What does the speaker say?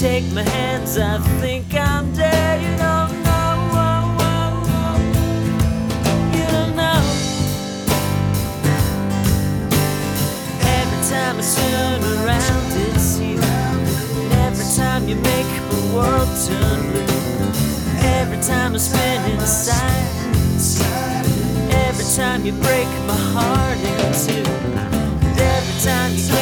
take my hands, I think I'm dead. You don't know, you don't know. Every time I turn around, it's you. And every time you make my world turn blue. Every time I spin inside, every time you break my heart in two. And every time you